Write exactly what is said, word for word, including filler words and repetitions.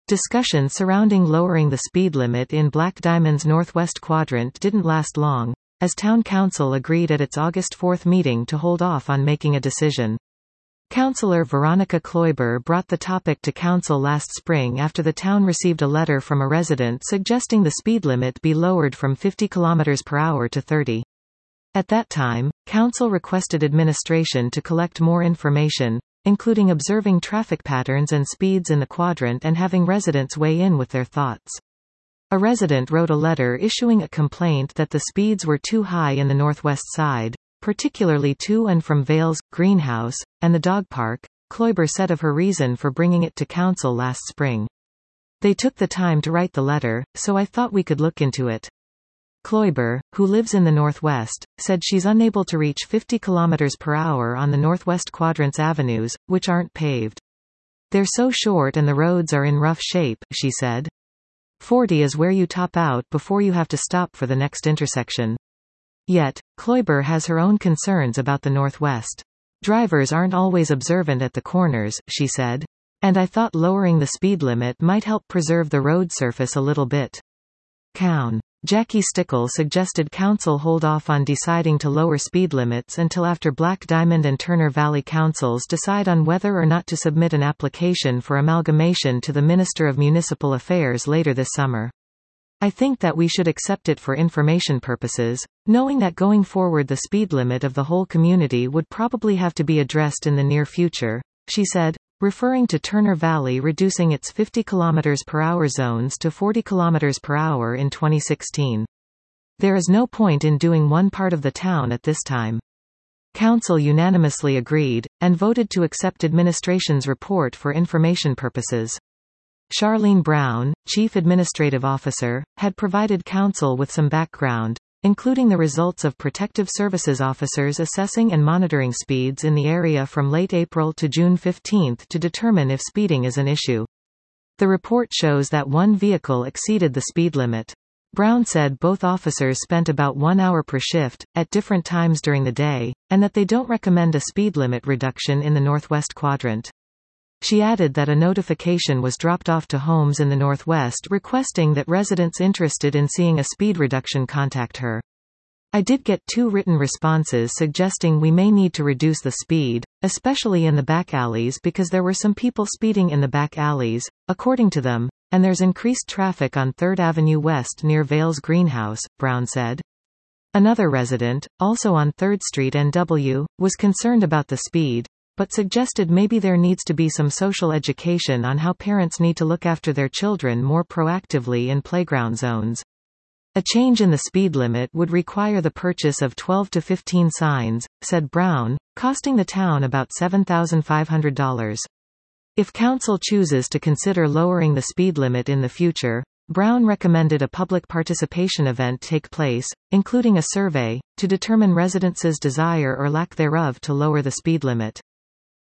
Discussion surrounding lowering the speed limit in Black Diamond's northwest quadrant didn't last long, as Town Council agreed at its August fourth meeting to hold off on making a decision. Councillor Veronica Kloiber brought the topic to Council last spring after the town received a letter from a resident suggesting the speed limit be lowered from fifty kilometers per hour to thirty. At that time, Council requested administration to collect more information, including observing traffic patterns and speeds in the quadrant and having residents weigh in with their thoughts. A resident wrote a letter issuing a complaint that the speeds were too high in the northwest side, particularly to and from Vale's greenhouse, and the dog park. Kloiber said of her reason for bringing it to Council last spring. "They took the time to write the letter, so I thought we could look into it." Kloiber, who lives in the northwest, said she's unable to reach fifty kilometers per hour on the northwest quadrant's avenues, which aren't paved. "They're so short and the roads are in rough shape," she said. forty is where you top out before you have to stop for the next intersection. Yet, Kloiber has her own concerns about the northwest. "Drivers aren't always observant at the corners," she said. "And I thought lowering the speed limit might help preserve the road surface a little bit." Cown. Jackie Stickle suggested Council hold off on deciding to lower speed limits until after Black Diamond and Turner Valley Councils decide on whether or not to submit an application for amalgamation to the Minister of Municipal Affairs later this summer. "I think that we should accept it for information purposes, knowing that going forward the speed limit of the whole community would probably have to be addressed in the near future," she said, referring to Turner Valley reducing its fifty kilometers per hour zones to forty kilometers per hour in twenty sixteen. "There is no point in doing one part of the town at this time." Council unanimously agreed, and voted to accept administration's report for information purposes. Charlene Brown, Chief Administrative Officer, had provided Council with some background, including the results of Protective Services officers assessing and monitoring speeds in the area from late April to June fifteenth to determine if speeding is an issue. The report shows that one vehicle exceeded the speed limit. Brown said both officers spent about one hour per shift, at different times during the day, and that they don't recommend a speed limit reduction in the northwest quadrant. She added that a notification was dropped off to homes in the northwest requesting that residents interested in seeing a speed reduction contact her. "I did get two written responses suggesting we may need to reduce the speed, especially in the back alleys because there were some people speeding in the back alleys, according to them, and there's increased traffic on third Avenue West near Vale's greenhouse," Brown said. Another resident, also on third Street N W, was concerned about the speed, but suggested maybe there needs to be some social education on how parents need to look after their children more proactively in playground zones. "A change in the speed limit would require the purchase of twelve to fifteen signs," said Brown, costing the town about seven thousand five hundred dollars. If Council chooses to consider lowering the speed limit in the future, Brown recommended a public participation event take place, including a survey, to determine residents' desire or lack thereof to lower the speed limit.